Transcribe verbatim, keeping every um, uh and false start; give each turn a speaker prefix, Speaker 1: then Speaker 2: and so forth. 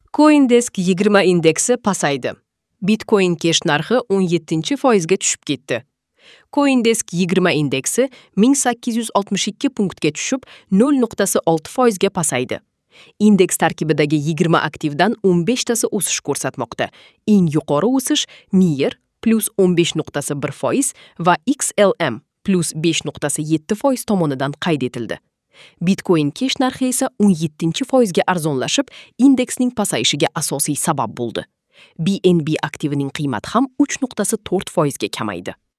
Speaker 1: CoinDesk yigirma indeksi pasaydi. Bitcoin cash narxi o'n yettinchi foizga tushib ketdi. CoinDesk yigirma indeksi ming sakkiz yuz oltmish ikki punktga tushib nol nuqta olti foizga pasaydi. Indeks tarkibidagi yigirma aktivdan o'n beshtasi o'sish ko'rsatmoqda. Eng yuqori o'sish Nier plus o'n besh nuqta bir foiz va X L M plus besh nuqta yetti foiz tomonidan qayd etildi. Bitcoin cash narxi esa o'n yettinchi foizga arzonlashib, indeksning pasayishiga asosiy sabab bo'ldi. B N B aktivining qiymati ham uch nuqta to'rt foizga kamaydi.